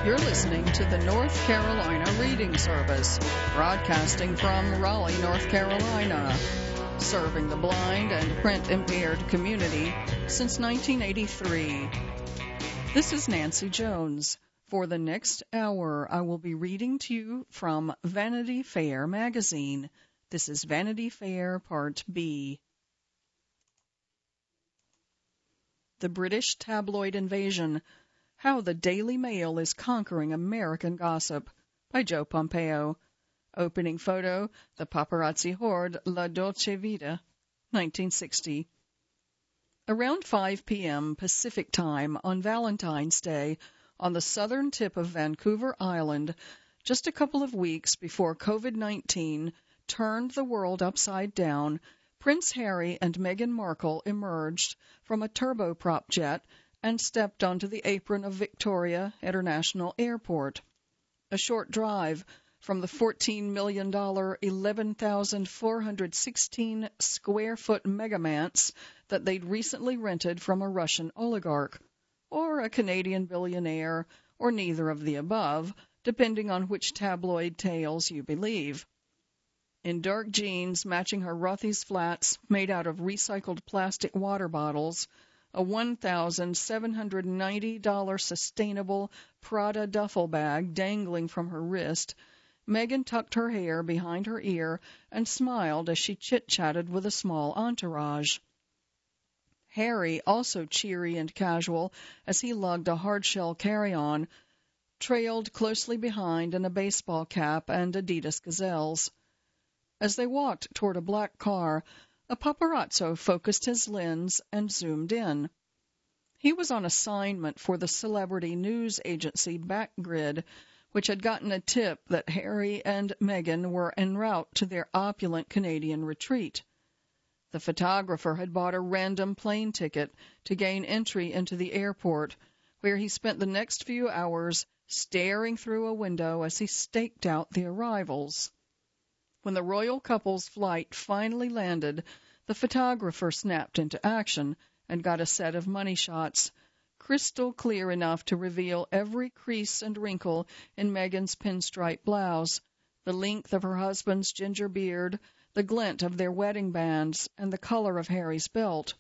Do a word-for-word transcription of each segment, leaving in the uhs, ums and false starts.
You're listening to the North Carolina Reading Service, broadcasting from Raleigh, North Carolina, serving the blind and print-impaired community since nineteen eighty-three. This is Nancy Jones. For the next hour, I will be reading to you from Vanity Fair magazine. This is Vanity Fair Part B. The British Tabloid Invasion: How the Daily Mail is Conquering American Gossip, by Joe Pompeo. Opening photo, the paparazzi horde La Dolce Vita, nineteen sixty. Around five p.m. Pacific Time on Valentine's Day, on the southern tip of Vancouver Island, just a couple of weeks before COVID nineteen turned the world upside down, Prince Harry and Meghan Markle emerged from a turboprop jet and stepped onto the apron of Victoria International Airport. A short drive from the fourteen million dollars, eleven thousand four hundred sixteen square foot megamanse that they'd recently rented from a Russian oligarch, or a Canadian billionaire, or neither of the above, depending on which tabloid tales you believe. In dark jeans matching her Rothy's flats made out of recycled plastic water bottles, a one thousand seven hundred ninety dollars sustainable Prada duffel bag dangling from her wrist, Meghan tucked her hair behind her ear and smiled as she chit-chatted with a small entourage. Harry, also cheery and casual as he lugged a hard-shell carry-on, trailed closely behind in a baseball cap and Adidas Gazelles. As they walked toward a black car, a paparazzo focused his lens and zoomed in. He was on assignment for the celebrity news agency Backgrid, which had gotten a tip that Harry and Meghan were en route to their opulent Canadian retreat. The photographer had bought a random plane ticket to gain entry into the airport, where he spent the next few hours staring through a window as he staked out the arrivals. When the royal couple's flight finally landed, the photographer snapped into action and got a set of money shots, crystal clear enough to reveal every crease and wrinkle in Meghan's pinstripe blouse, the length of her husband's ginger beard, the glint of their wedding bands, and the color of Harry's belt.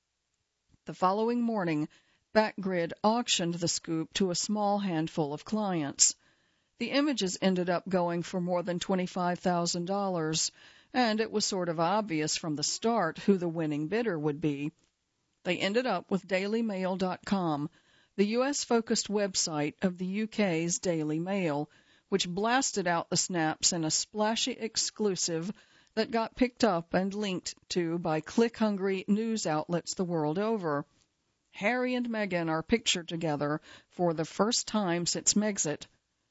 The following morning, Backgrid auctioned the scoop to a small handful of clients. The images ended up going for more than twenty-five thousand dollars, and it was sort of obvious from the start who the winning bidder would be. They ended up with Daily Mail dot com, the U S-focused website of the U K's Daily Mail, which blasted out the snaps in a splashy exclusive that got picked up and linked to by click-hungry news outlets the world over. Harry and Meghan are pictured together for the first time since Megxit.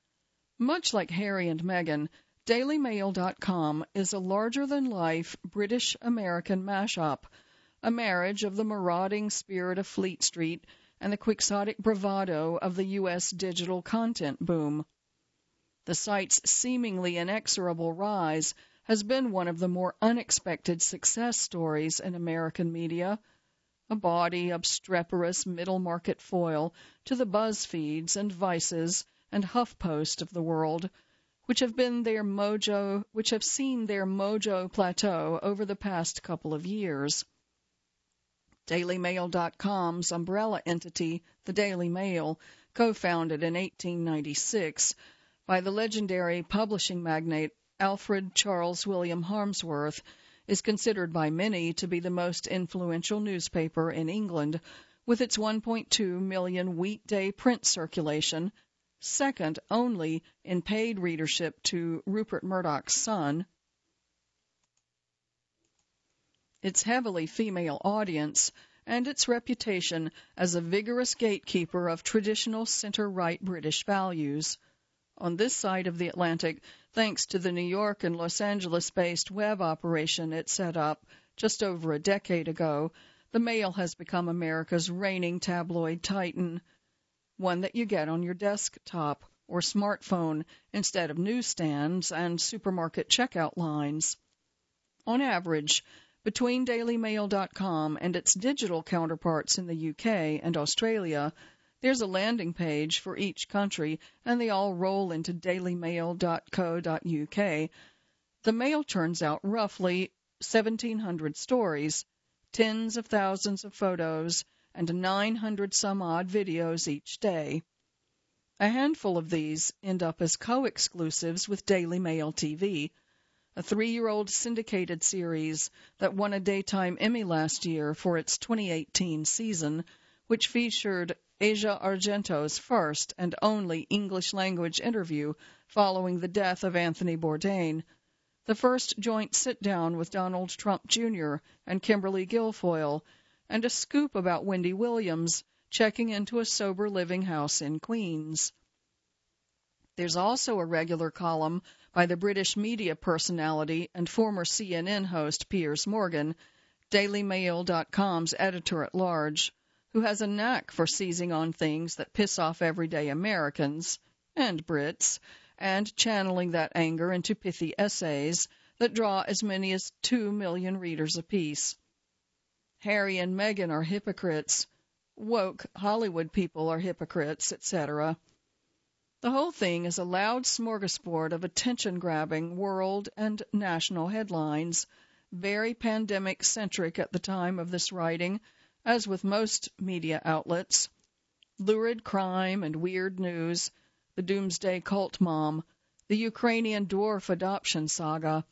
Much like Harry and Meghan, Daily Mail dot com is a larger-than-life British-American mashup, a marriage of the marauding spirit of Fleet Street and the quixotic bravado of the U S digital content boom. The site's seemingly inexorable rise has been one of the more unexpected success stories in American media, a bawdy, obstreperous middle-market foil to the BuzzFeeds and Vices and HuffPost of the world, which have been their mojo, which have seen their mojo plateau over the past couple of years. Daily Mail dot com's umbrella entity, the Daily Mail, co-founded in eighteen ninety-six by the legendary publishing magnate Alfred Charles William Harmsworth, is considered by many to be the most influential newspaper in England, with its one point two million weekday print circulation, second only in paid readership to Rupert Murdoch's Sun, its heavily female audience, and its reputation as a vigorous gatekeeper of traditional center-right British values. On this side of the Atlantic, thanks to the New York and Los Angeles-based web operation it set up just over a decade ago, the Mail has become America's reigning tabloid titan, one that you get on your desktop or smartphone instead of newsstands and supermarket checkout lines. On average, between Daily Mail dot com and its digital counterparts in the U K and Australia, There's a landing page for each country, and they all roll into daily mail dot co dot U K. The Mail turns out roughly seventeen hundred stories, tens of thousands of photos, and nine hundred some odd videos each day. A handful of these end up as co-exclusives with Daily Mail T V, a three-year-old syndicated series that won a Daytime Emmy last year for its twenty eighteen season, which featured Asia Argento's first and only English-language interview following the death of Anthony Bourdain, the first joint sit-down with Donald Trump Junior and Kimberly Guilfoyle, and a scoop about Wendy Williams checking into a sober living house in Queens. There's also a regular column by the British media personality and former C N N host Piers Morgan, Daily Mail dot com's editor-at-large, who has a knack for seizing on things that piss off everyday Americans and Brits, and channeling that anger into pithy essays that draw as many as two million readers apiece. Harry and Meghan are hypocrites. Woke Hollywood people are hypocrites, et cetera. The whole thing is a loud smorgasbord of attention-grabbing world and national headlines, very pandemic-centric at the time of this writing, as with most media outlets. Lurid crime and weird news, the doomsday cult mom, the Ukrainian dwarf adoption saga,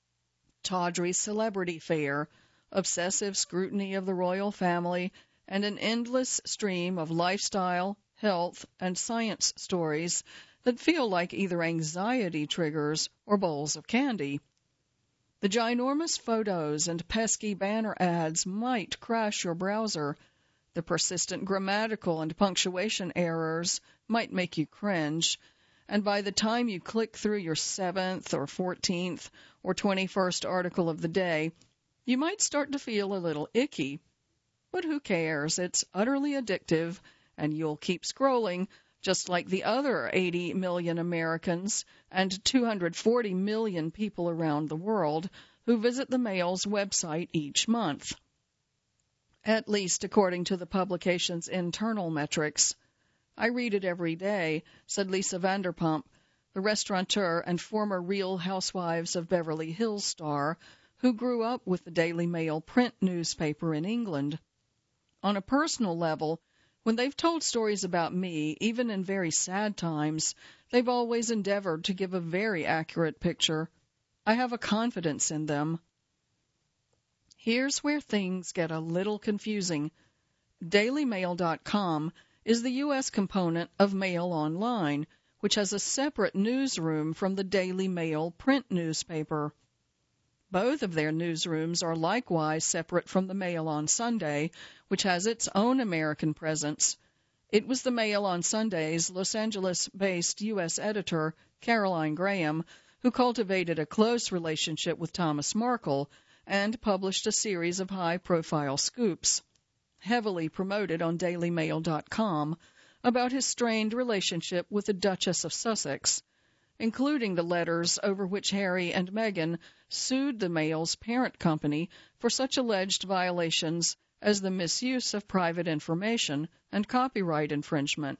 tawdry celebrity fare, obsessive scrutiny of the royal family, and an endless stream of lifestyle, health, and science stories that feel like either anxiety triggers or bowls of candy. The ginormous photos and pesky banner ads might crash your browser. The persistent grammatical and punctuation errors might make you cringe. And by the time you click through your seventh or fourteenth or twenty-first article of the day, you might start to feel a little icky. But who cares? It's utterly addictive, and you'll keep scrolling, just like the other eighty million Americans and two hundred forty million people around the world who visit the Mail's website each month. At least according to the publication's internal metrics. I read it every day, said Lisa Vanderpump, the restaurateur and former Real Housewives of Beverly Hills star, who grew up with the Daily Mail print newspaper in England. On a personal level, when they've told stories about me, even in very sad times, they've always endeavored to give a very accurate picture. I have a confidence in them. Here's where things get a little confusing. Daily Mail dot com is the U S component of Mail Online, which has a separate newsroom from the Daily Mail print newspaper. Both of their newsrooms are likewise separate from the Mail on Sunday, which has its own American presence. It was the Mail on Sunday's Los Angeles-based U S editor, Caroline Graham, who cultivated a close relationship with Thomas Markle and published a series of high-profile scoops, heavily promoted on Daily Mail dot com, about his strained relationship with the Duchess of Sussex, including the letters over which Harry and Meghan sued the Mail's parent company for such alleged violations as the misuse of private information and copyright infringement.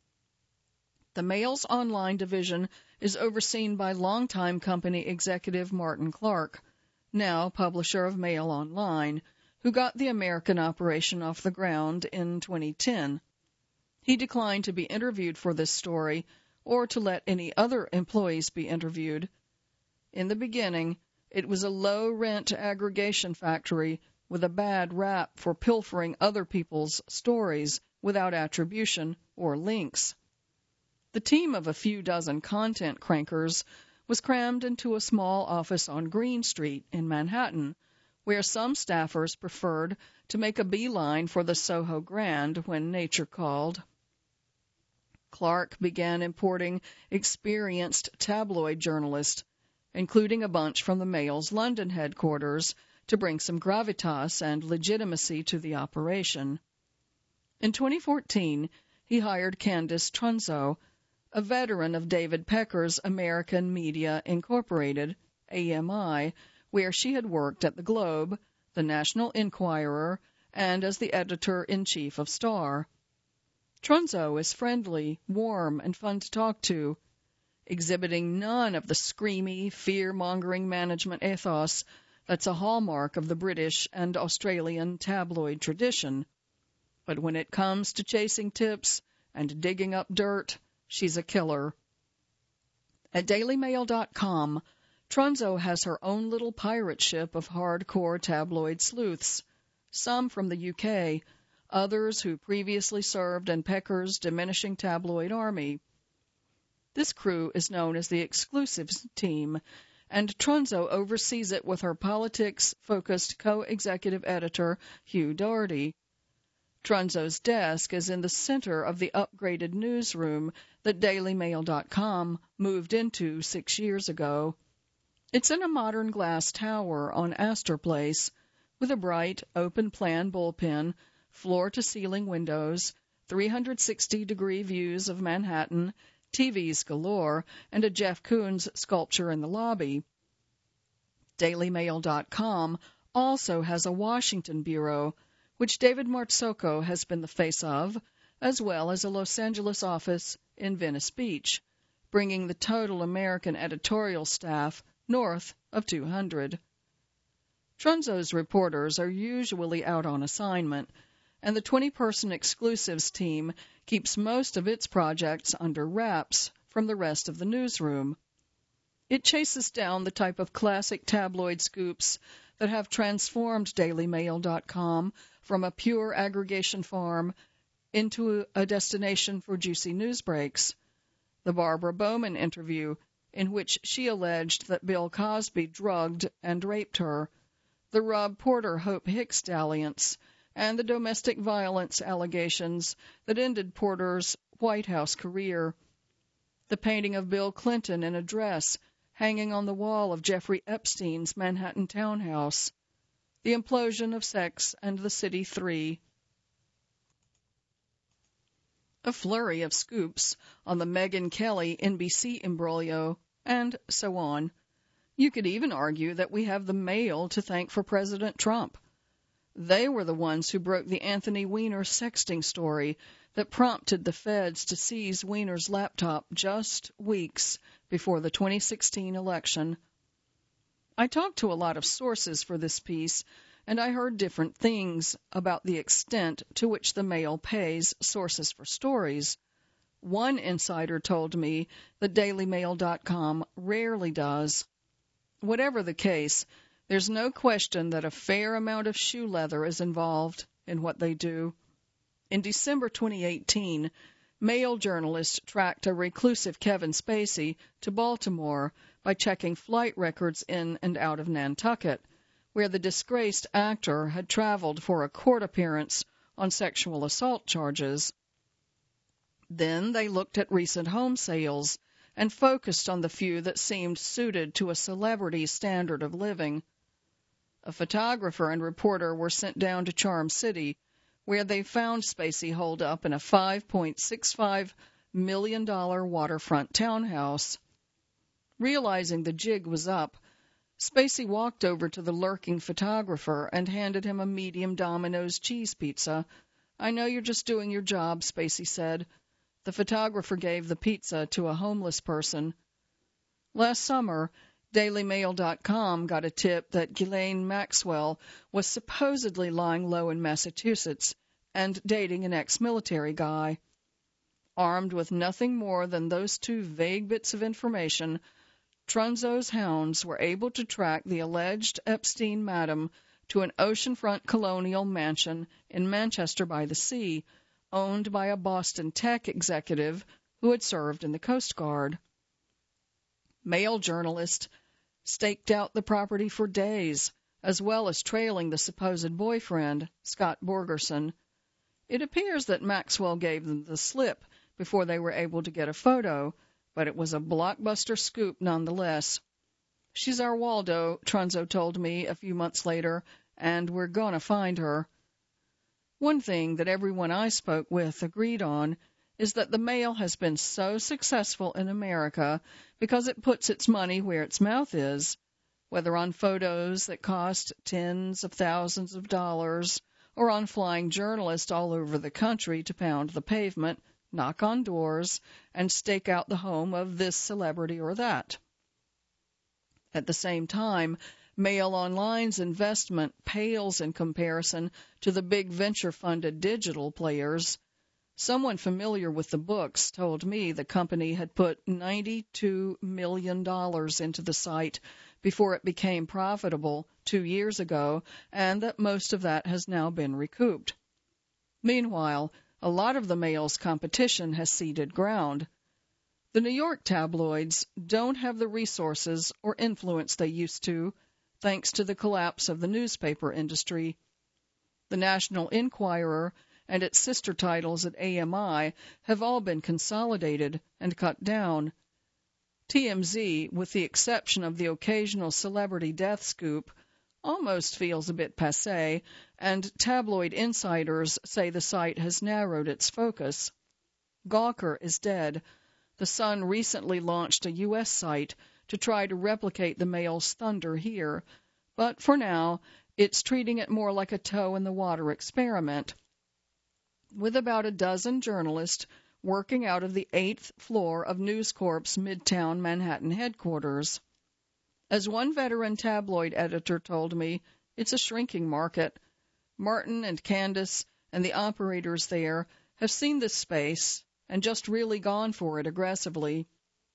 The Mail's online division is overseen by longtime company executive Martin Clark, now publisher of Mail Online, who got the American operation off the ground in twenty ten. He declined to be interviewed for this story or to let any other employees be interviewed. In the beginning, it was a low-rent aggregation factory with a bad rap for pilfering other people's stories without attribution or links. The team of a few dozen content crankers was crammed into a small office on Green Street in Manhattan, where some staffers preferred to make a beeline for the Soho Grand when nature called. Clark began importing experienced tabloid journalists, including a bunch from the Mail's London headquarters, to bring some gravitas and legitimacy to the operation. In twenty fourteen, he hired Candace Trunzo, a veteran of David Pecker's American Media Incorporated, A M I, where she had worked at the Globe, the National Enquirer, and as the editor-in-chief of Star. Trunzo is friendly, warm, and fun to talk to, exhibiting none of the screamy, fear-mongering management ethos that's a hallmark of the British and Australian tabloid tradition. But when it comes to chasing tips and digging up dirt, she's a killer. At Daily Mail dot com, Trunzo has her own little pirate ship of hardcore tabloid sleuths, some from the U K, others who previously served in Pecker's diminishing tabloid army. This crew is known as the Exclusives Team, and Trunzo oversees it with her politics-focused co-executive editor, Hugh Doherty. Trunzo's desk is in the center of the upgraded newsroom that Daily Mail dot com moved into six years ago. It's in a modern glass tower on Astor Place, with a bright, open-plan bullpen, floor-to-ceiling windows, three hundred sixty degree views of Manhattan, T Vs galore, and a Jeff Koons sculpture in the lobby. Daily Mail dot com also has a Washington bureau, which David Marzocco has been the face of, as well as a Los Angeles office in Venice Beach, bringing the total American editorial staff north of two hundred. Trunzo's reporters are usually out on assignment, and the twenty-person Exclusives team keeps most of its projects under wraps from the rest of the newsroom. It chases down the type of classic tabloid scoops that have transformed Daily Mail dot com from a pure aggregation farm into a destination for juicy news breaks. The Barbara Bowman interview, in which she alleged that Bill Cosby drugged and raped her, the Rob Porter-Hope Hicks dalliance, and the domestic violence allegations that ended Porter's White House career. The painting of Bill Clinton in a dress hanging on the wall of Jeffrey Epstein's Manhattan townhouse. The implosion of Sex and the City three. A flurry of scoops on the Megyn Kelly N B C imbroglio, and so on. You could even argue that we have the Mail to thank for President Trump. They were the ones who broke the Anthony Weiner sexting story that prompted the feds to seize Weiner's laptop just weeks before the twenty sixteen election. I talked to a lot of sources for this piece, and I heard different things about the extent to which the Mail pays sources for stories. One insider told me that Daily Mail dot com rarely does. Whatever the case, there's no question that a fair amount of shoe leather is involved in what they do. In December twenty eighteen, Mail journalists tracked a reclusive Kevin Spacey to Baltimore by checking flight records in and out of Nantucket, where the disgraced actor had traveled for a court appearance on sexual assault charges. Then they looked at recent home sales and focused on the few that seemed suited to a celebrity's standard of living. A photographer and reporter were sent down to Charm City, where they found Spacey holed up in a five point six five million dollars waterfront townhouse. Realizing the jig was up, Spacey walked over to the lurking photographer and handed him a medium Domino's cheese pizza. "I know you're just doing your job," Spacey said. The photographer gave the pizza to a homeless person. Last summer, Daily Mail dot com got a tip that Ghislaine Maxwell was supposedly lying low in Massachusetts and dating an ex-military guy. Armed with nothing more than those two vague bits of information, Trunzo's hounds were able to track the alleged Epstein madam to an oceanfront colonial mansion in Manchester by the Sea, owned by a Boston tech executive who had served in the Coast Guard. Mail journalists staked out the property for days, as well as trailing the supposed boyfriend, Scott Borgerson. It appears that Maxwell gave them the slip before they were able to get a photo, but it was a blockbuster scoop nonetheless. "She's our Waldo," Trunzo told me a few months later, "and we're gonna find her." One thing that everyone I spoke with agreed on is that the Mail has been so successful in America because it puts its money where its mouth is, whether on photos that cost tens of thousands of dollars or on flying journalists all over the country to pound the pavement, knock on doors, and stake out the home of this celebrity or that. At the same time, Mail Online's investment pales in comparison to the big venture-funded digital players. Someone familiar with the books told me the company had put ninety-two million dollars into the site before it became profitable two years ago, and that most of that has now been recouped. Meanwhile, a lot of the Mail's competition has ceded ground. The New York tabloids don't have the resources or influence they used to, thanks to the collapse of the newspaper industry. The National Enquirer and its sister titles at A M I have all been consolidated and cut down. T M Z, with the exception of the occasional celebrity death scoop, almost feels a bit passé, and tabloid insiders say the site has narrowed its focus. Gawker is dead. The Sun recently launched a U S site to try to replicate the Mail's thunder here, but for now, it's treating it more like a toe-in-the-water experiment. With about a dozen journalists working out of the eighth floor of News Corp's Midtown Manhattan headquarters. As one veteran tabloid editor told me, it's a shrinking market. Martin and Candace and the operators there have seen this space and just really gone for it aggressively.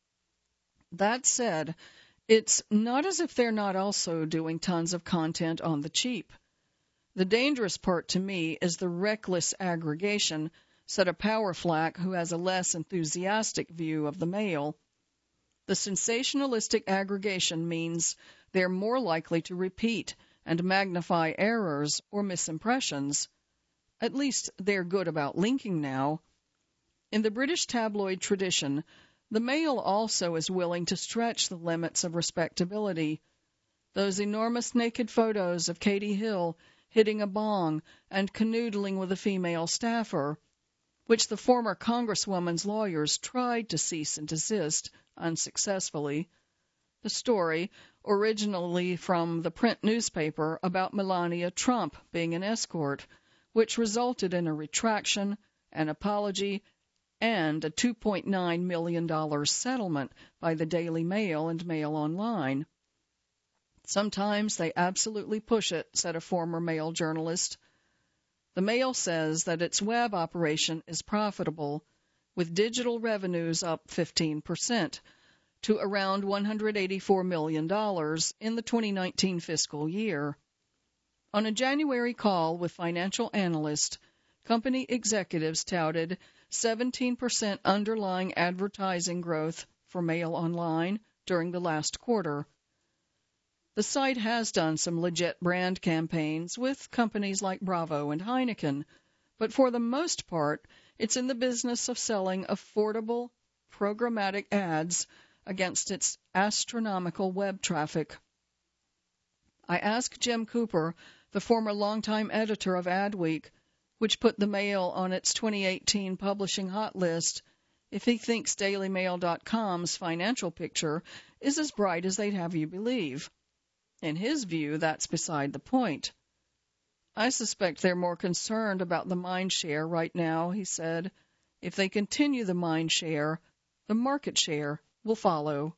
That said, it's not as if they're not also doing tons of content on the cheap. The dangerous part to me is the reckless aggregation, said a power flack who has a less enthusiastic view of the Mail. The sensationalistic aggregation means they're more likely to repeat and magnify errors or misimpressions. At least they're good about linking now. In the British tabloid tradition, the Mail also is willing to stretch the limits of respectability. Those enormous naked photos of Katie Hill hitting a bong and canoodling with a female staffer, which the former Congresswoman's lawyers tried to cease and desist unsuccessfully. The story, originally from the print newspaper about Melania Trump being an escort, which resulted in a retraction, an apology, and a two point nine million dollars settlement by the Daily Mail and Mail Online. Sometimes they absolutely push it, said a former Mail journalist. The Mail says that its web operation is profitable, with digital revenues up fifteen percent to around one hundred eighty-four million dollars in the twenty nineteen fiscal year. On a January call with financial analysts, company executives touted seventeen percent underlying advertising growth for Mail Online during the last quarter. The site has done some legit brand campaigns with companies like Bravo and Heineken, but for the most part, it's in the business of selling affordable, programmatic ads against its astronomical web traffic. I asked Jim Cooper, the former longtime editor of Adweek, which put the Mail on its twenty eighteen publishing hot list, if he thinks Daily Mail dot com's financial picture is as bright as they'd have you believe. In his view, that's beside the point. I suspect they're more concerned about the mind share right now, he said. If they continue the mind share, the market share will follow.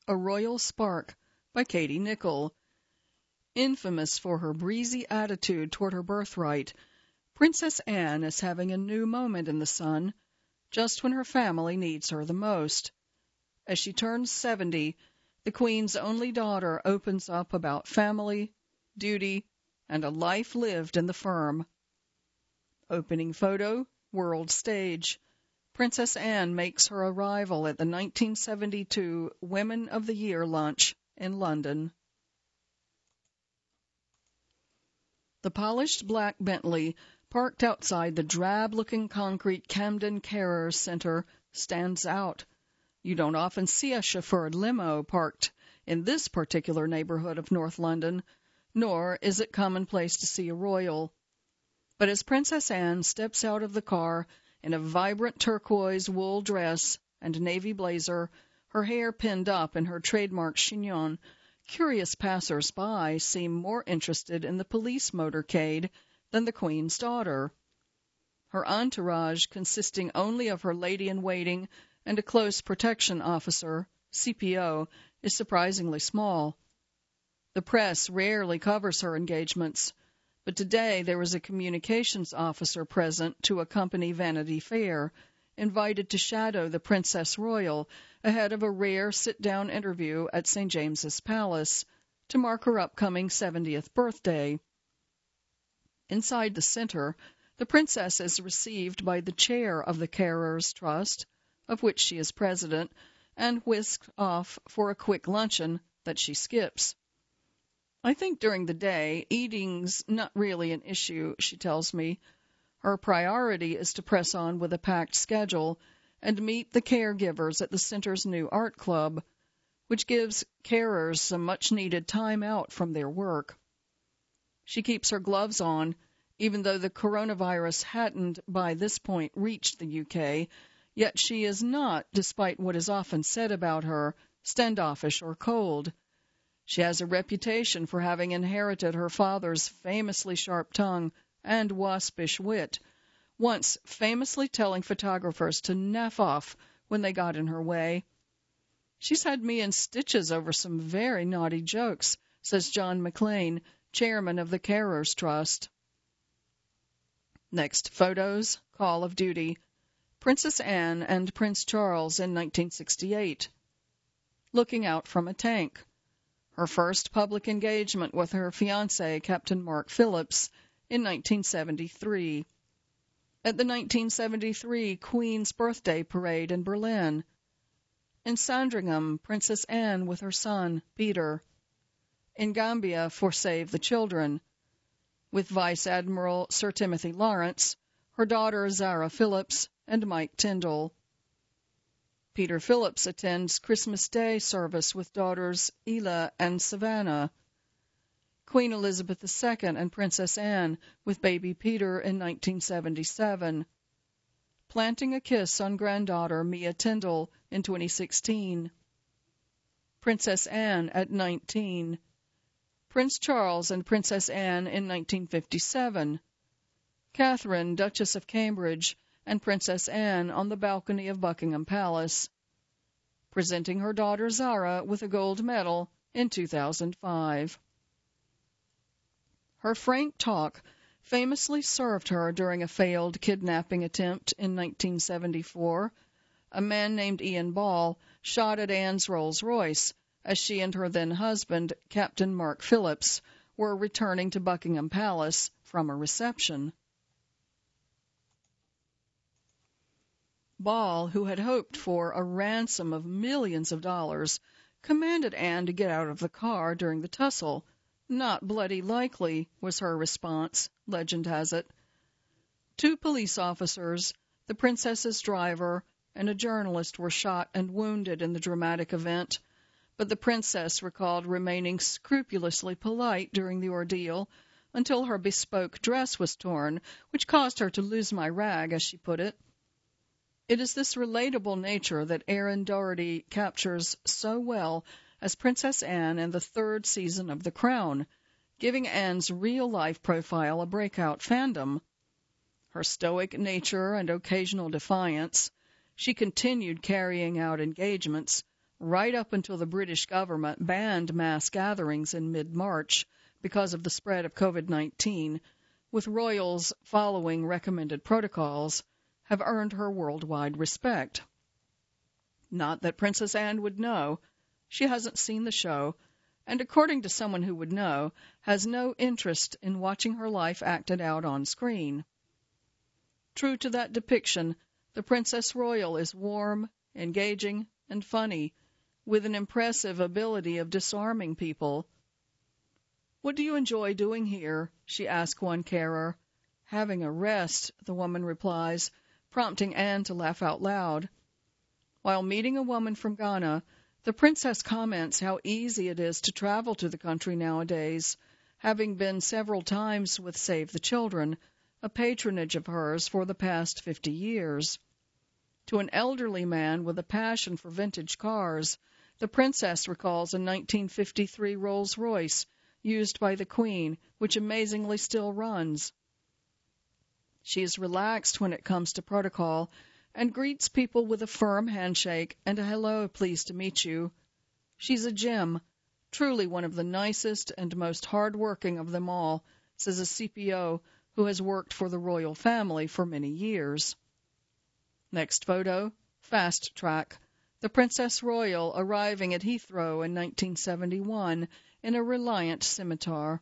A Royal Spark by Katie Nicholl. Infamous for her breezy attitude toward her birthright, Princess Anne is having a new moment in the sun, just when her family needs her the most. As she turns seventy, the Queen's only daughter opens up about family, duty, and a life lived in the firm. Opening photo, world stage. Princess Anne makes her arrival at the nineteen seventy-two Women of the Year lunch in London. The polished black Bentley, parked outside the drab-looking concrete Camden Carers Center, stands out. You don't often see a chauffeured limo parked in this particular neighborhood of North London, nor is it commonplace to see a royal. But as Princess Anne steps out of the car in a vibrant turquoise wool dress and navy blazer, her hair pinned up in her trademark chignon, curious passers-by seem more interested in the police motorcade than the Queen's daughter. Her entourage, consisting only of her lady-in-waiting and a close protection officer, C P O, is surprisingly small. The press rarely covers her engagements, but today there was a communications officer present to accompany Vanity Fair, invited to shadow the Princess Royal ahead of a rare sit-down interview at Saint James's Palace to mark her upcoming seventieth birthday. Inside the center, the princess is received by the chair of the Carers Trust, of which she is president, and whisked off for a quick luncheon that she skips. I think during the day, eating's not really an issue, she tells me. Her priority is to press on with a packed schedule and meet the caregivers at the center's new art club, which gives carers some much-needed time out from their work. She keeps her gloves on, even though the coronavirus hadn't by this point reached the U K, yet she is not, despite what is often said about her, standoffish or cold. She has a reputation for having inherited her father's famously sharp tongue and waspish wit, once famously telling photographers to naff off when they got in her way. She's had me in stitches over some very naughty jokes, says John McLean, chairman of the Carers Trust. Next, photos, Call of Duty. Princess Anne and Prince Charles in nineteen sixty-eight. Looking out from a tank. Her first public engagement with her fiancé, Captain Mark Phillips, in nineteen seventy-three. At the nineteen seventy-three Queen's Birthday Parade in Berlin. In Sandringham, Princess Anne with her son, Peter. In Gambia for Save the Children, with Vice Admiral Sir Timothy Lawrence, her daughter Zara Phillips, and Mike Tyndall. Peter Phillips attends Christmas Day service with daughters Ela and Savannah. Queen Elizabeth the Second and Princess Anne with baby Peter in nineteen seventy-seven. Planting a kiss on granddaughter Mia Tyndall in twenty sixteen. Princess Anne at nineteen. Prince Charles and Princess Anne in nineteen fifty-seven. Catherine, Duchess of Cambridge, and Princess Anne on the balcony of Buckingham Palace, presenting her daughter Zara with a gold medal in two thousand five. Her frank talk famously served her during a failed kidnapping attempt in nineteen seventy-four. A man named Ian Ball shot at Anne's Rolls-Royce as she and her then-husband, Captain Mark Phillips, were returning to Buckingham Palace from a reception. Ball, who had hoped for a ransom of millions of dollars, commanded Anne to get out of the car during the tussle. Not bloody likely, was her response, legend has it. Two police officers, the princess's driver, and a journalist were shot and wounded in the dramatic event, but the princess recalled remaining scrupulously polite during the ordeal until her bespoke dress was torn, which caused her to lose my rag, as she put it. It is this relatable nature that Erin Doherty captures so well as Princess Anne in the third season of The Crown, giving Anne's real-life profile a breakout fandom. Her stoic nature and occasional defiance, she continued carrying out engagements, right up until the British government banned mass gatherings in mid-March because of the spread of COVID nineteen, with royals following recommended protocols, have earned her worldwide respect. Not that Princess Anne would know. She hasn't seen the show, and according to someone who would know, has no interest in watching her life acted out on screen. True to that depiction, the Princess Royal is warm, engaging, and funny, with an impressive ability of disarming people. "What do you enjoy doing here?" she asked one carer. "Having a rest," the woman replies, prompting Anne to laugh out loud. While meeting a woman from Ghana, the princess comments how easy it is to travel to the country nowadays, having been several times with Save the Children, a patronage of hers for the past fifty years. To an elderly man with a passion for vintage cars, the princess recalls a nineteen fifty-three Rolls-Royce used by the Queen, which amazingly still runs. She is relaxed when it comes to protocol and greets people with a firm handshake and a hello, pleased to meet you. She's a gem, truly one of the nicest and most hard-working of them all, says a C P O who has worked for the royal family for many years. Next photo, fast track. The Princess Royal arriving at Heathrow in nineteen seventy-one in a Reliant scimitar.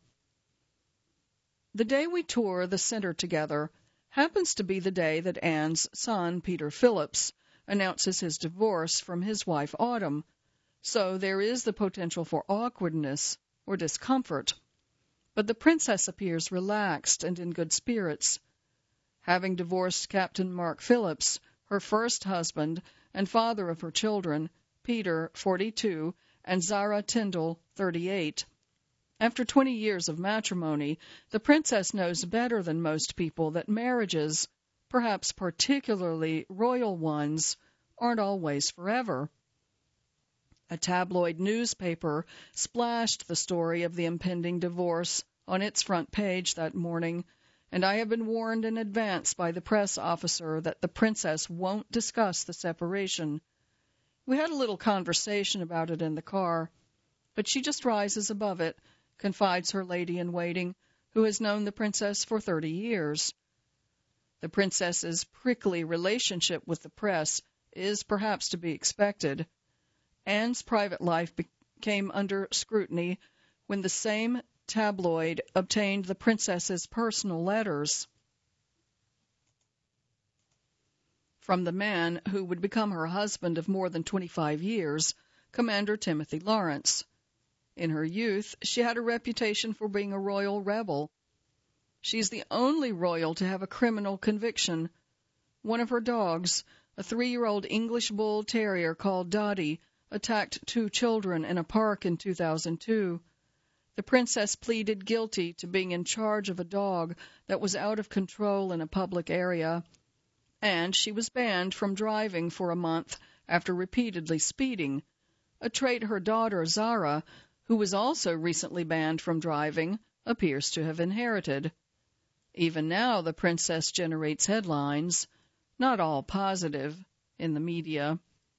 The day we tour the center together happens to be the day that Anne's son, Peter Phillips, announces his divorce from his wife, Autumn, so there is the potential for awkwardness or discomfort. But the princess appears relaxed and in good spirits. Having divorced Captain Mark Phillips, her first husband and father of her children, Peter, forty-two, and Zara Tyndall, thirty-eight. After twenty years of matrimony, the princess knows better than most people that marriages, perhaps particularly royal ones, aren't always forever. A tabloid newspaper splashed the story of the impending divorce on its front page that morning, and I have been warned in advance by the press officer that the princess won't discuss the separation. We had a little conversation about it in the car, but she just rises above it, confides her lady-in-waiting, who has known the princess for thirty years. The princess's prickly relationship with the press is perhaps to be expected. Anne's private life came under scrutiny when the same tabloid obtained the princess's personal letters from the man who would become her husband of more than twenty-five years, Commander Timothy Lawrence. In her youth, she had a reputation for being a royal rebel. She's the only royal to have a criminal conviction. One of her dogs, a three-year-old English bull terrier called Dottie, attacked two children in a park in two thousand two. The princess pleaded guilty to being in charge of a dog that was out of control in a public area, and she was banned from driving for a month after repeatedly speeding, a trait her daughter Zara, who was also recently banned from driving, appears to have inherited. Even now the princess generates headlines, not all positive, in the media.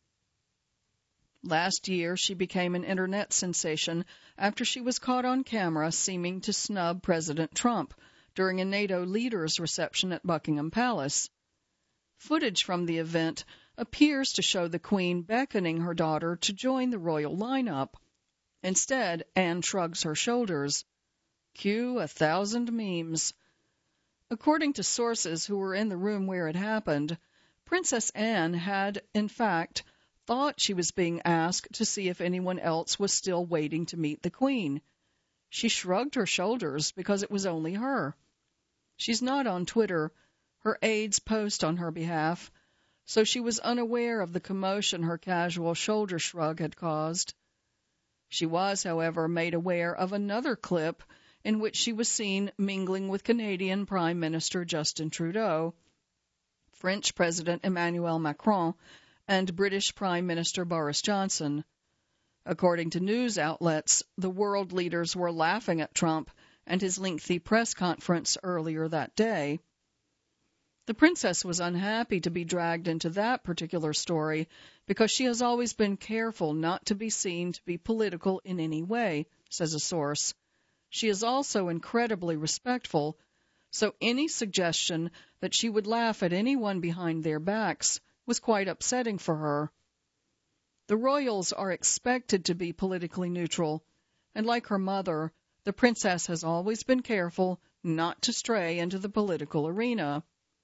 Last year she became an internet sensation after she was caught on camera seeming to snub President Trump during a NATO leaders' reception at Buckingham Palace. Footage from the event appears to show the Queen beckoning her daughter to join the royal lineup. Instead, Anne shrugs her shoulders. Cue a thousand memes. According to sources who were in the room where it happened, Princess Anne had, in fact, thought she was being asked to see if anyone else was still waiting to meet the Queen. She shrugged her shoulders because it was only her. She's not on Twitter. Her aides post on her behalf, so she was unaware of the commotion her casual shoulder shrug had caused. She was, however, made aware of another clip in which she was seen mingling with Canadian Prime Minister Justin Trudeau, French President Emmanuel Macron, and British Prime Minister Boris Johnson. According to news outlets, the world leaders were laughing at Trump and his lengthy press conference earlier that day. The princess was unhappy to be dragged into that particular story because she has always been careful not to be seen to be political in any way, says a source. She is also incredibly respectful, so any suggestion that she would laugh at anyone behind their backs was quite upsetting for her. The royals are expected to be politically neutral, and like her mother, the princess has always been careful not to stray into the political arena.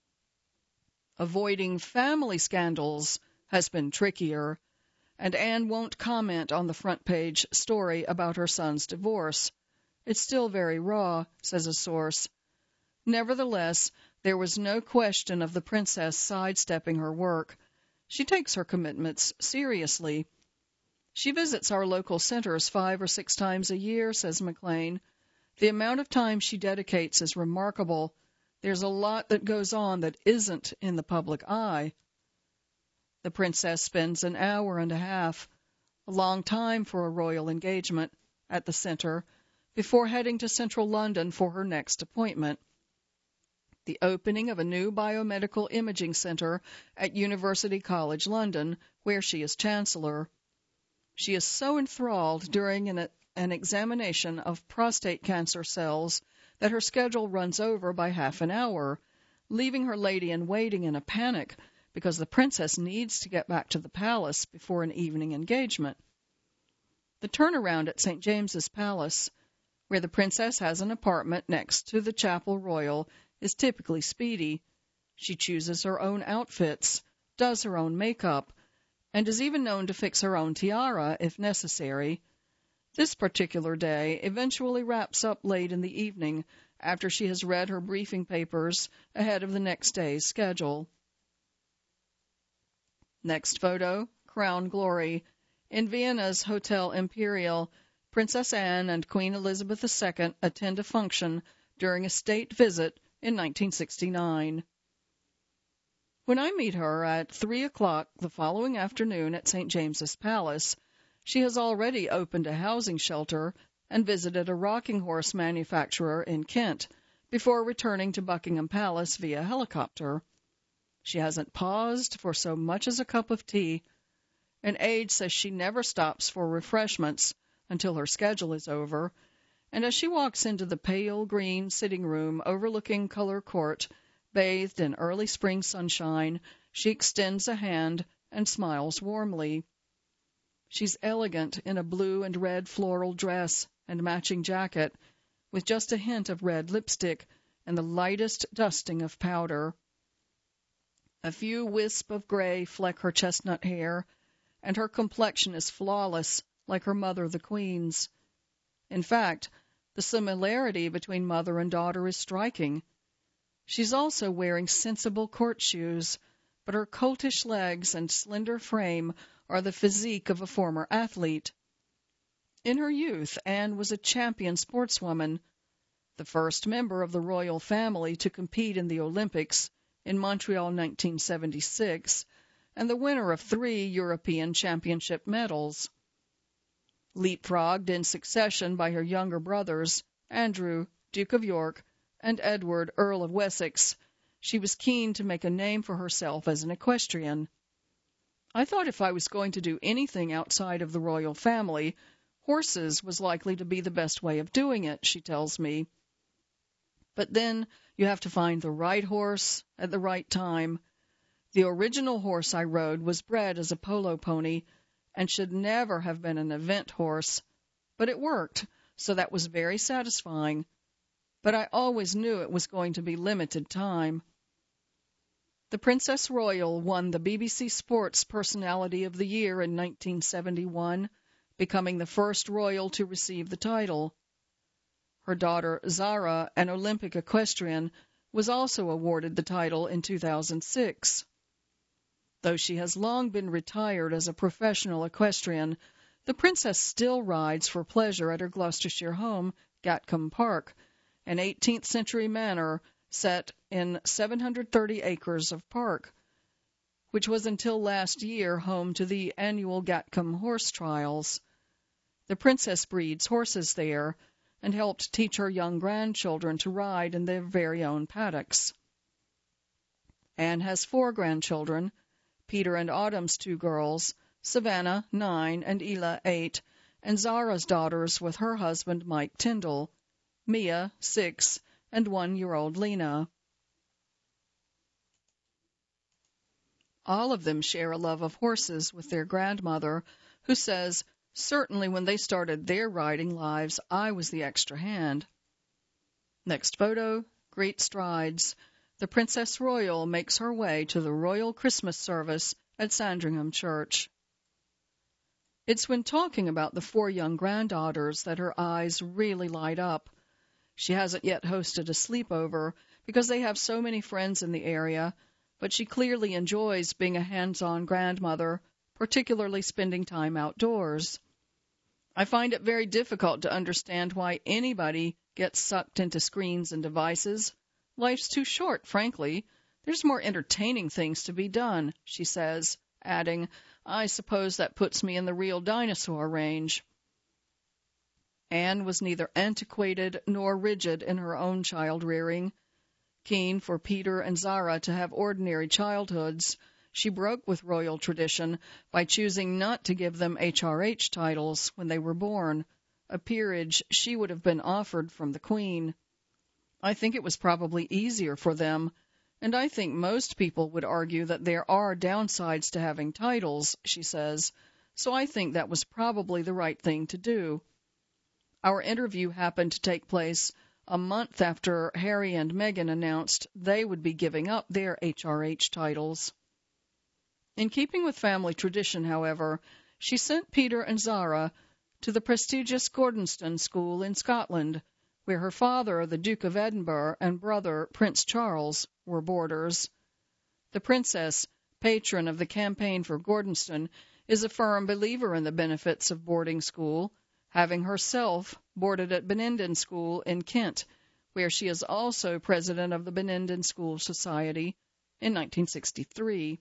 Avoiding family scandals has been trickier, and Anne won't comment on the front-page story about her son's divorce. It's still very raw, says a source. Nevertheless, there was no question of the princess sidestepping her work. She takes her commitments seriously. She visits our local centers five or six times a year, says McLean. The amount of time she dedicates is remarkable. There's a lot that goes on that isn't in the public eye. The princess spends an hour and a half, a long time for a royal engagement, at the center, before heading to central London for her next appointment. The opening of a new biomedical imaging center at University College London, where she is chancellor. She is so enthralled during an, an examination of prostate cancer cells that her schedule runs over by half an hour, leaving her lady-in-waiting in a panic because the princess needs to get back to the palace before an evening engagement. The turnaround at Saint James's Palace, where the princess has an apartment next to the Chapel Royal, is typically speedy. She chooses her own outfits, does her own makeup, and is even known to fix her own tiara if necessary. This particular day eventually wraps up late in the evening after she has read her briefing papers ahead of the next day's schedule. Next photo, Crown Glory. In Vienna's Hotel Imperial, Princess Anne and Queen Elizabeth the Second attend a function during a state visit in nineteen sixty-nine. When I meet her at three o'clock the following afternoon at Saint James's Palace, she has already opened a housing shelter and visited a rocking horse manufacturer in Kent before returning to Buckingham Palace via helicopter. She hasn't paused for so much as a cup of tea. An aide says she never stops for refreshments until her schedule is over, and as she walks into the pale green sitting room overlooking Colour Court, bathed in early spring sunshine, she extends a hand and smiles warmly. She's elegant in a blue and red floral dress and matching jacket, with just a hint of red lipstick and the lightest dusting of powder. A few wisps of gray fleck her chestnut hair, and her complexion is flawless, like her mother the Queen's. In fact, the similarity between mother and daughter is striking. She's also wearing sensible court shoes, but her coltish legs and slender frame are the physique of a former athlete. In her youth, Anne was a champion sportswoman, the first member of the royal family to compete in the Olympics in Montreal nineteen seventy-six, and the winner of three European Championship medals. Leapfrogged in succession by her younger brothers, Andrew, Duke of York, and Edward, Earl of Wessex, she was keen to make a name for herself as an equestrian. I thought if I was going to do anything outside of the royal family, horses was likely to be the best way of doing it, she tells me. But then you have to find the right horse at the right time. The original horse I rode was bred as a polo pony and should never have been an event horse, but it worked, so that was very satisfying. But I always knew it was going to be limited time. The Princess Royal won the B B C Sports Personality of the Year in nineteen seventy-one, becoming the first royal to receive the title. Her daughter Zara, an Olympic equestrian, was also awarded the title in two thousand six. Though she has long been retired as a professional equestrian, the princess still rides for pleasure at her Gloucestershire home, Gatcombe Park, an eighteenth century manor set in seven hundred thirty acres of park, which was until last year home to the annual Gatcombe Horse Trials. The princess breeds horses there and helped teach her young grandchildren to ride in their very own paddocks. Anne has four grandchildren, Peter and Autumn's two girls, Savannah, nine, and Ela, eight, and Zara's daughters with her husband, Mike Tyndall, Mia, six, and one-year-old Lena. All of them share a love of horses with their grandmother, who says, "Certainly when they started their riding lives, I was the extra hand." Next photo, great strides. The Princess Royal makes her way to the Royal Christmas service at Sandringham Church. It's when talking about the four young granddaughters that her eyes really light up. She hasn't yet hosted a sleepover because they have so many friends in the area, but she clearly enjoys being a hands-on grandmother, particularly spending time outdoors. I find it very difficult to understand why anybody gets sucked into screens and devices. Life's too short, frankly. There's more entertaining things to be done, she says, adding, "I suppose that puts me in the real dinosaur range." Anne was neither antiquated nor rigid in her own child-rearing. Keen for Peter and Zara to have ordinary childhoods, she broke with royal tradition by choosing not to give them H R H titles when they were born, a peerage she would have been offered from the Queen. I think it was probably easier for them, and I think most people would argue that there are downsides to having titles, she says, so I think that was probably the right thing to do. Our interview happened to take place a month after Harry and Meghan announced they would be giving up their H R H titles. In keeping with family tradition, however, she sent Peter and Zara to the prestigious Gordonston School in Scotland, where her father, the Duke of Edinburgh, and brother, Prince Charles, were boarders. The princess, patron of the campaign for Gordonston, is a firm believer in the benefits of boarding school, having herself boarded at Benenden School in Kent, where she is also president of the Benenden School Society in nineteen sixty-three.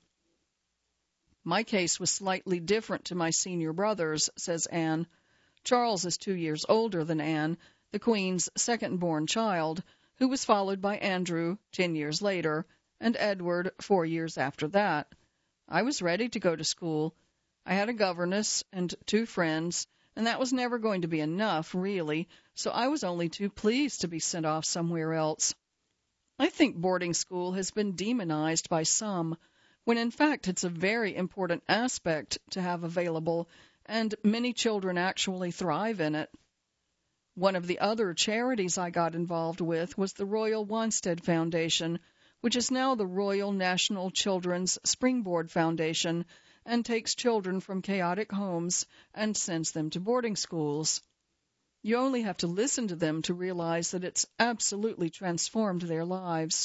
"My case was slightly different to my senior brother's," says Anne. "Charles is two years older than Anne, the Queen's second-born child, who was followed by Andrew ten years later, and Edward four years after that. I was ready to go to school. I had a governess and two friends, and that was never going to be enough, really, so I was only too pleased to be sent off somewhere else. I think boarding school has been demonized by some, when in fact it's a very important aspect to have available, and many children actually thrive in it. One of the other charities I got involved with was the Royal Wanstead Foundation, which is now the Royal National Children's Springboard Foundation, and takes children from chaotic homes and sends them to boarding schools. You only have to listen to them to realize that it's absolutely transformed their lives.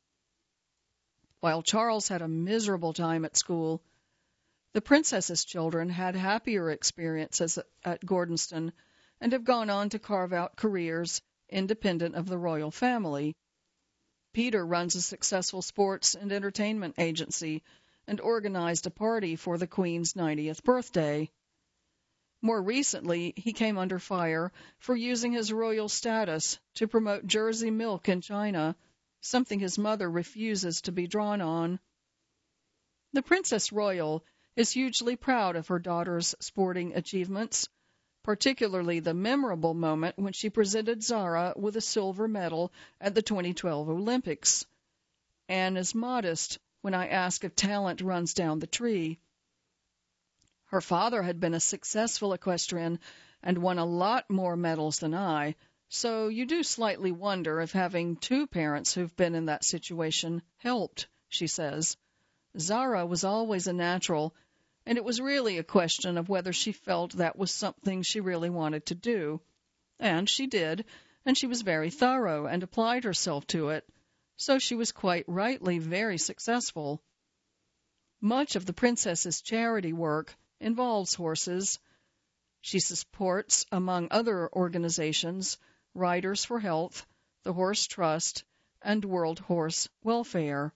While Charles had a miserable time at school, the princess's children had happier experiences at Gordonston and have gone on to carve out careers independent of the royal family. Peter runs a successful sports and entertainment agency and organized a party for the Queen's ninetieth birthday. More recently, he came under fire for using his royal status to promote Jersey milk in China, something his mother refuses to be drawn on. The Princess Royal is hugely proud of her daughter's sporting achievements, particularly the memorable moment when she presented Zara with a silver medal at the twenty twelve Olympics. Anne is modest when I ask if talent runs down the tree. Her father had been a successful equestrian and won a lot more medals than I, so you do slightly wonder if having two parents who've been in that situation helped, she says. Zara was always a natural, and it was really a question of whether she felt that was something she really wanted to do. And she did, and she was very thorough and applied herself to it, so she was quite rightly very successful. Much of the princess's charity work involves horses. She supports, among other organizations, Riders for Health, the Horse Trust, and World Horse Welfare.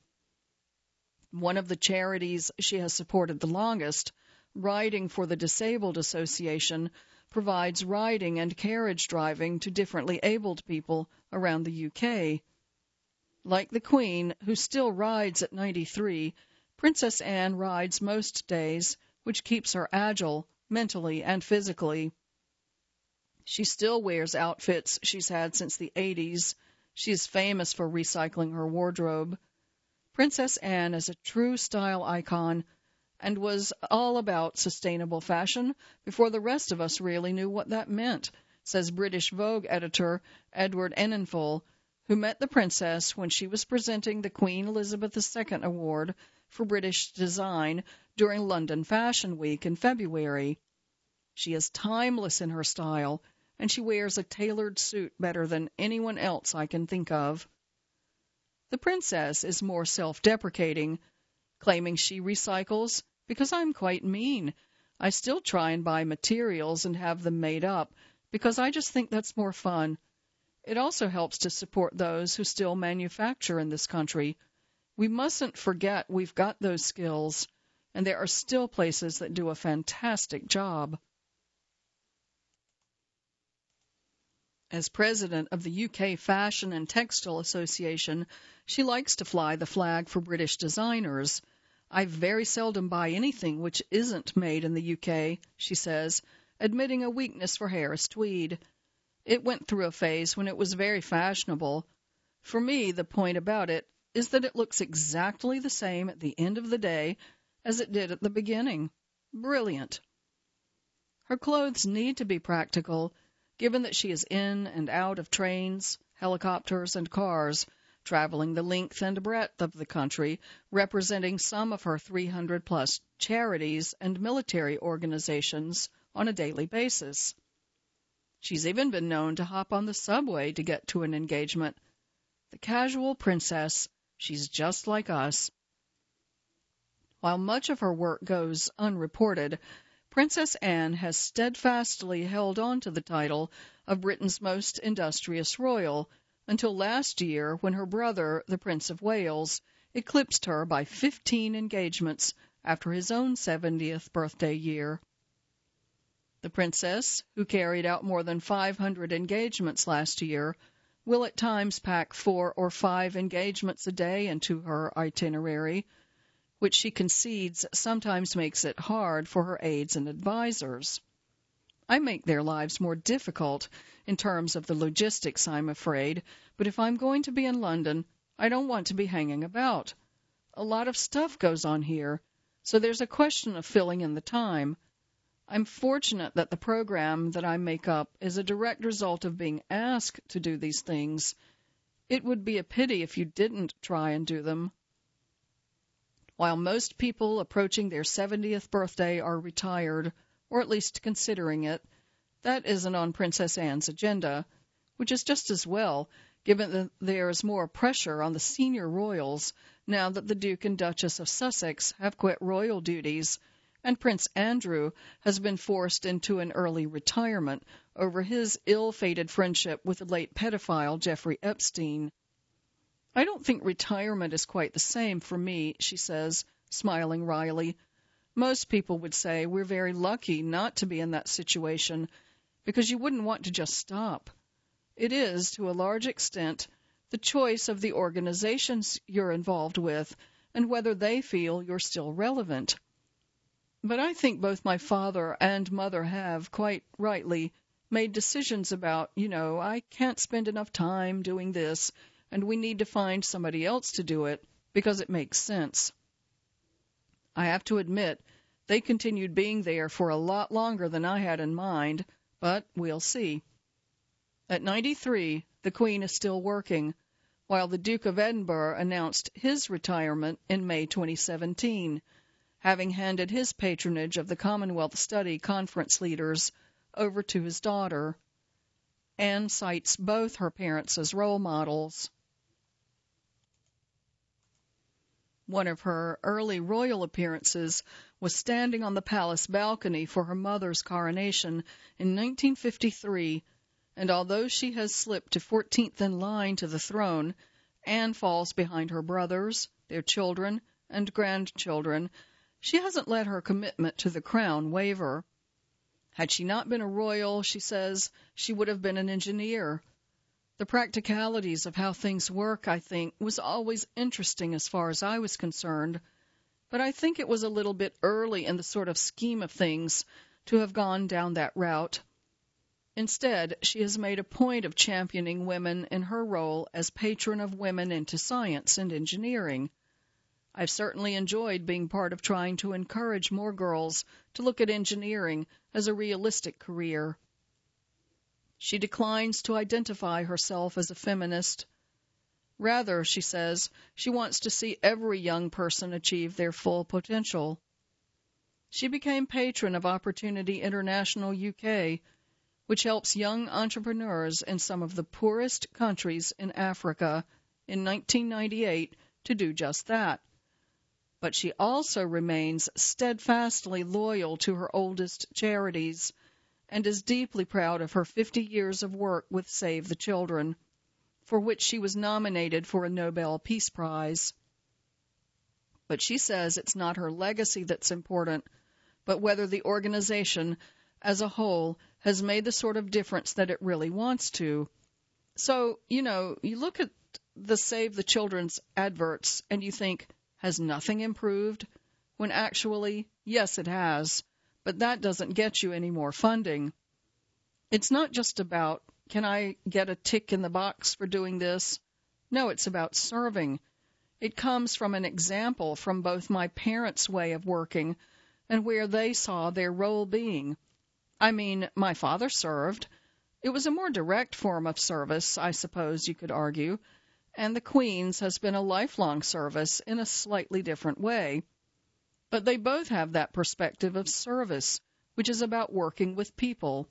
One of the charities she has supported the longest, Riding for the Disabled Association, provides riding and carriage driving to differently abled people around the U K. Like the Queen, who still rides at ninety-three, Princess Anne rides most days, which keeps her agile, mentally and physically. She still wears outfits she's had since the eighties. She is famous for recycling her wardrobe. Princess Anne is a true style icon and was all about sustainable fashion before the rest of us really knew what that meant, says British Vogue editor Edward Enninful, who met the princess when she was presenting the Queen Elizabeth the Second Award for British Design during London Fashion Week in February. She is timeless in her style, and she wears a tailored suit better than anyone else I can think of. The princess is more self-deprecating, claiming she recycles because I'm quite mean. I still try and buy materials and have them made up because I just think that's more fun. It also helps to support those who still manufacture in this country. We mustn't forget we've got those skills, and there are still places that do a fantastic job. As president of the U K Fashion and Textile Association, she likes to fly the flag for British designers. I very seldom buy anything which isn't made in the U K, she says, admitting a weakness for Harris Tweed. It went through a phase when it was very fashionable. For me, the point about it is that it looks exactly the same at the end of the day as it did at the beginning. Brilliant. Her clothes need to be practical, given that she is in and out of trains, helicopters, and cars, traveling the length and breadth of the country, representing some of her three hundred plus charities and military organizations on a daily basis. She's even been known to hop on the subway to get to an engagement. The casual princess, she's just like us. While much of her work goes unreported, Princess Anne has steadfastly held on to the title of Britain's most industrious royal until last year when her brother, the Prince of Wales, eclipsed her by fifteen engagements after his own seventieth birthday year. The princess, who carried out more than five hundred engagements last year, will at times pack four or five engagements a day into her itinerary, which she concedes sometimes makes it hard for her aides and advisers. I make their lives more difficult in terms of the logistics, I'm afraid, but if I'm going to be in London, I don't want to be hanging about. A lot of stuff goes on here, so there's a question of filling in the time. I'm fortunate that the program that I make up is a direct result of being asked to do these things. It would be a pity if you didn't try and do them. While most people approaching their seventieth birthday are retired, or at least considering it, that isn't on Princess Anne's agenda, which is just as well, given that there is more pressure on the senior royals now that the Duke and Duchess of Sussex have quit royal duties, and Prince Andrew has been forced into an early retirement over his ill-fated friendship with the late pedophile Jeffrey Epstein. I don't think retirement is quite the same for me, she says, smiling wryly. Most people would say we're very lucky not to be in that situation, because you wouldn't want to just stop. It is, to a large extent, the choice of the organizations you're involved with and whether they feel you're still relevant. But I think both my father and mother have, quite rightly, made decisions about, you know, I can't spend enough time doing this, and we need to find somebody else to do it because it makes sense. I have to admit, they continued being there for a lot longer than I had in mind, but we'll see. At ninety-three, the Queen is still working, while the Duke of Edinburgh announced his retirement in May twenty seventeen, having handed his patronage of the Commonwealth Study Conference leaders over to his daughter. Anne cites both her parents as role models. One of her early royal appearances was standing on the palace balcony for her mother's coronation in nineteen fifty-three, and although she has slipped to fourteenth in line to the throne, Anne falls behind her brothers, their children, and grandchildren. She hasn't let her commitment to the crown waver. Had she not been a royal, she says, she would have been an engineer. The practicalities of how things work, I think, was always interesting as far as I was concerned, but I think it was a little bit early in the sort of scheme of things to have gone down that route. Instead, she has made a point of championing women in her role as patron of women into science and engineering. I've certainly enjoyed being part of trying to encourage more girls to look at engineering as a realistic career. She declines to identify herself as a feminist. Rather, she says, she wants to see every young person achieve their full potential. She became patron of Opportunity International U K, which helps young entrepreneurs in some of the poorest countries in Africa in nineteen ninety-eight to do just that. But she also remains steadfastly loyal to her oldest charities and is deeply proud of her fifty years of work with Save the Children, for which she was nominated for a Nobel Peace Prize. But she says it's not her legacy that's important, but whether the organization as a whole has made the sort of difference that it really wants to. So, you know, you look at the Save the Children's adverts and you think, has nothing improved? When actually, yes, it has, but that doesn't get you any more funding. It's not just about, can I get a tick in the box for doing this? No, it's about serving. It comes from an example from both my parents' way of working and where they saw their role being. I mean, my father served. It was a more direct form of service, I suppose you could argue, and the Queen's has been a lifelong service in a slightly different way. But they both have that perspective of service, which is about working with people.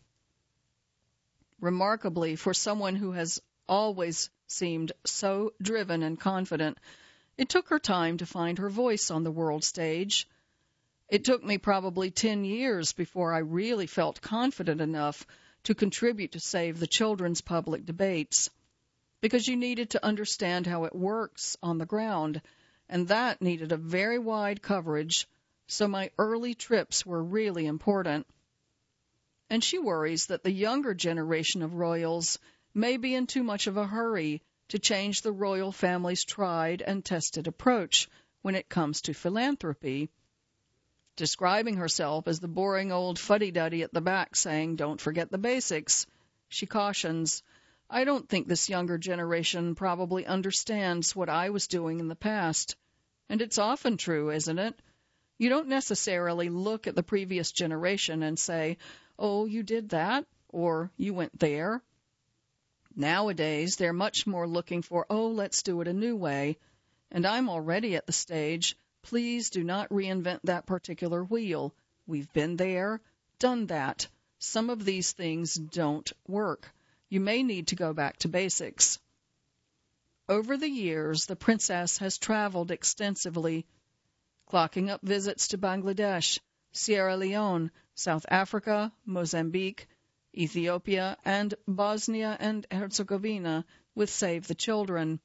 Remarkably, for someone who has always seemed so driven and confident, it took her time to find her voice on the world stage. It took me probably ten years before I really felt confident enough to contribute to Save the Children's public debates, because you needed to understand how it works on the ground, and that needed a very wide coverage, so my early trips were really important. And she worries that the younger generation of royals may be in too much of a hurry to change the royal family's tried and tested approach when it comes to philanthropy. Describing herself as the boring old fuddy-duddy at the back saying, "Don't forget the basics," she cautions, "I don't think this younger generation probably understands what I was doing in the past." And it's often true, isn't it? You don't necessarily look at the previous generation and say, "Oh, you did that," or "you went there." Nowadays, they're much more looking for, "Oh, let's do it a new way." And I'm already at the stage, please do not reinvent that particular wheel. We've been there, done that. Some of these things don't work. You may need to go back to basics. Over the years, the princess has traveled extensively, clocking up visits to Bangladesh, Sierra Leone, South Africa, Mozambique, Ethiopia, and Bosnia and Herzegovina with Save the Children.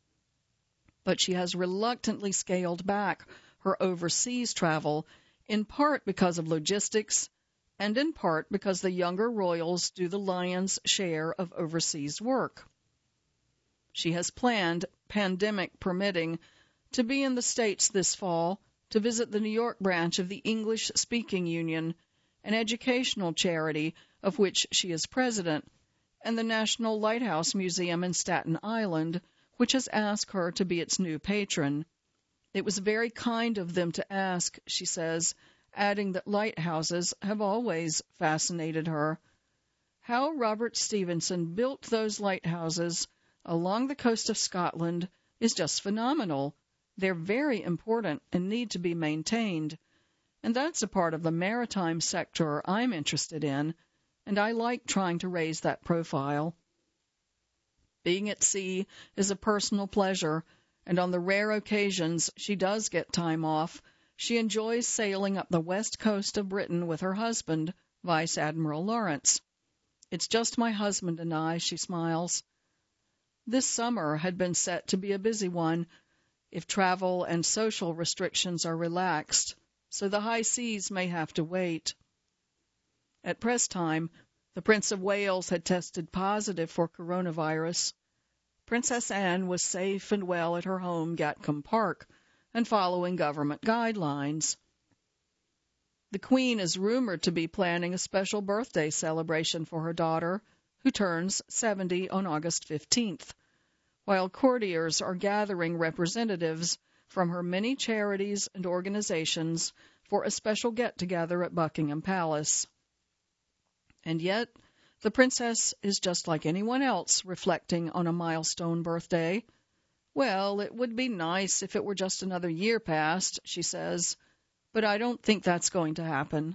But she has reluctantly scaled back her overseas travel, in part because of logistics, and in part because the younger royals do the lion's share of overseas work. She has planned, pandemic permitting, to be in the States this fall to visit the New York branch of the English Speaking Union, an educational charity of which she is president, and the National Lighthouse Museum in Staten Island, which has asked her to be its new patron. It was very kind of them to ask, she says, adding that lighthouses have always fascinated her. How Robert Stevenson built those lighthouses along the coast of Scotland is just phenomenal. They're very important and need to be maintained. And that's a part of the maritime sector I'm interested in, and I like trying to raise that profile. Being at sea is a personal pleasure, and on the rare occasions she does get time off, she enjoys sailing up the west coast of Britain with her husband, Vice Admiral Lawrence. "It's just my husband and I," she smiles. This summer had been set to be a busy one, if travel and social restrictions are relaxed, so the high seas may have to wait. At press time, The Prince of Wales had tested positive for coronavirus. Princess Anne was safe and well at her home, Gatcombe Park, and following government guidelines. The Queen is rumored to be planning a special birthday celebration for her daughter, who turns seventy on August fifteenth, while courtiers are gathering representatives from her many charities and organizations for a special get-together at Buckingham Palace. And yet, the princess is just like anyone else reflecting on a milestone birthday. Well, it would be nice if it were just another year past, she says, but I don't think that's going to happen.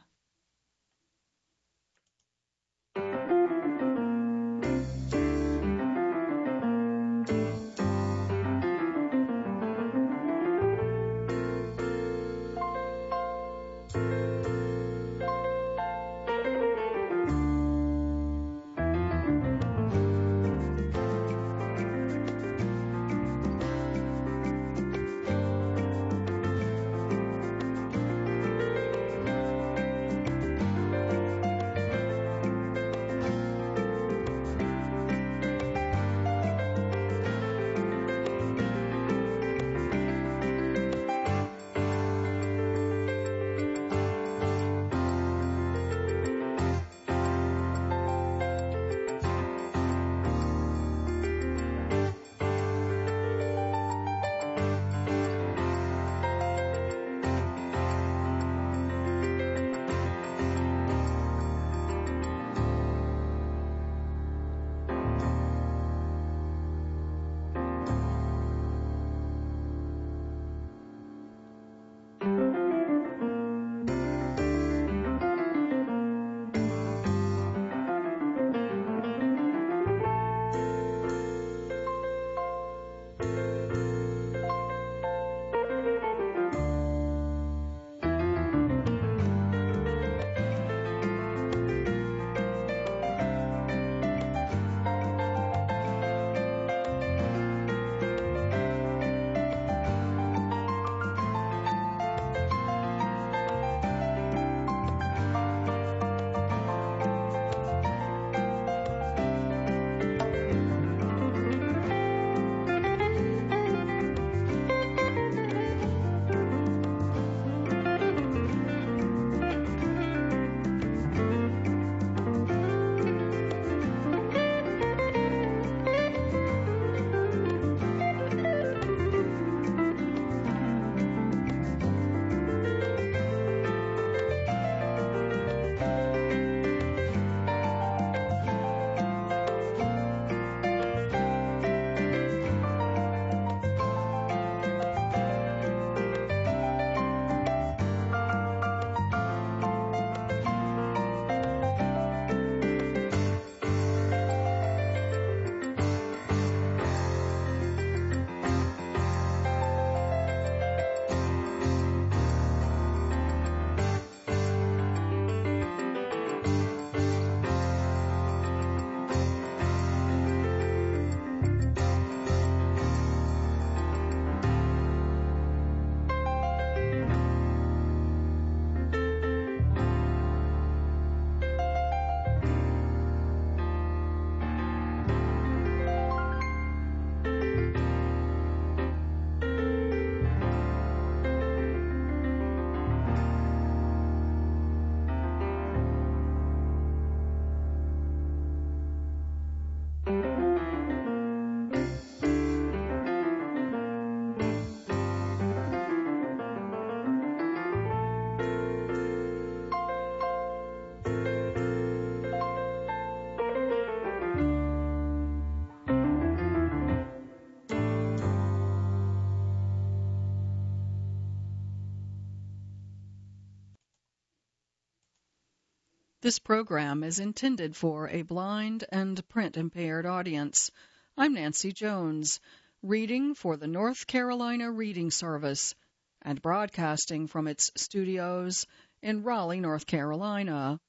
This program is intended for a blind and print-impaired audience. I'm Nancy Jones, reading for the North Carolina Reading Service and broadcasting from its studios in Raleigh, North Carolina.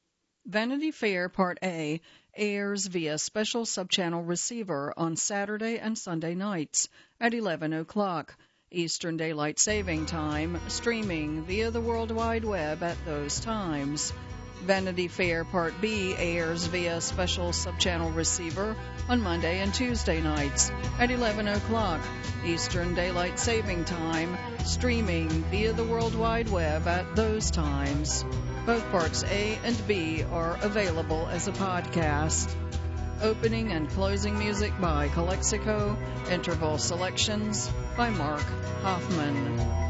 Vanity Fair Part A airs via special subchannel receiver on Saturday and Sunday nights at eleven o'clock Eastern Daylight Saving Time, streaming via the World Wide Web at those times. Vanity Fair Part B airs via special subchannel receiver on Monday and Tuesday nights at eleven o'clock Eastern Daylight Saving Time, streaming via the World Wide Web at those times. Both Parts A and B are available as a podcast. Opening and closing music by Calexico. Interval selections by Mark Hoffman.